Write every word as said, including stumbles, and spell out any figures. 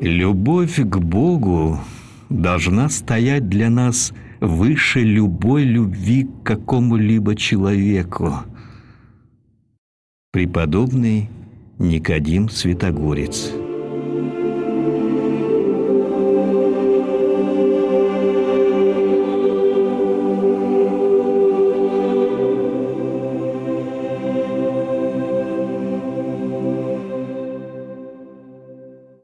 Любовь к Богу должна стоять для нас выше любой любви к какому-либо человеку. Преподобный Никодим Святогорец.